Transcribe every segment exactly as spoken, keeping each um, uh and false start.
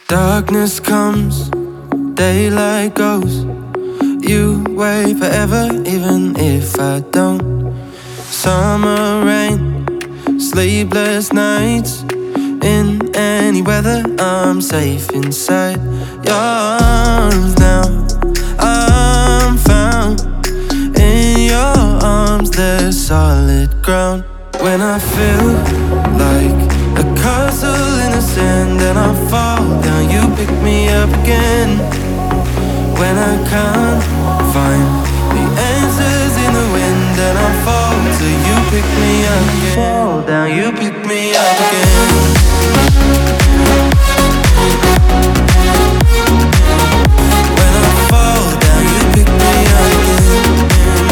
Darkness comes, daylight goes. You wait forever, even if I don't. Summer rain, sleepless nights. In any weather, I'm safe inside your arms now. I'm found in your arms, there's solid ground. When I feel like a castle in the sand and I fall down, you pick me up again. When I can't find the answers in the wind and I fall till you pick me up again. Fall down, you pick me up again. When I fall down, you pick me up again.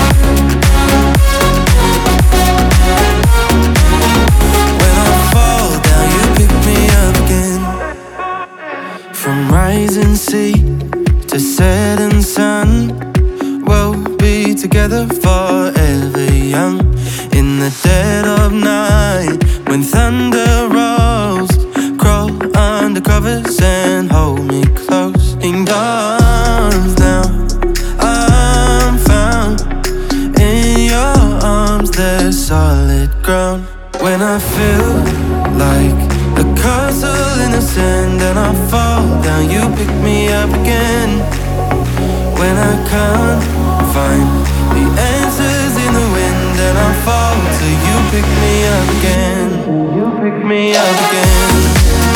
When I fall down, you pick me up again. From rising sea to setting sun, we'll be together forever young. In the dead of night, when thunder rolls, crawl under covers and hold me close. In your arms now, I'm found in your arms, there's solid ground. When I feel like a castle in the sand and I fall down, you pick me up again. When I can't find the answers in the wind and I fall till you pick me up again. You pick me up again.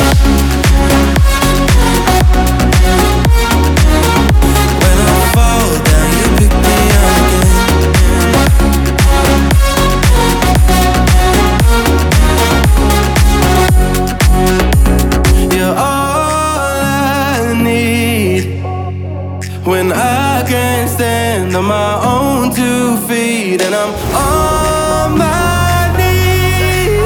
When I fall down, you pick me up again. You're all I need when I can't stand on my own two feet and I'm on my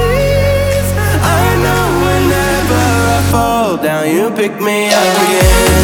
knees. I know whenever I fall down, you pick me up again.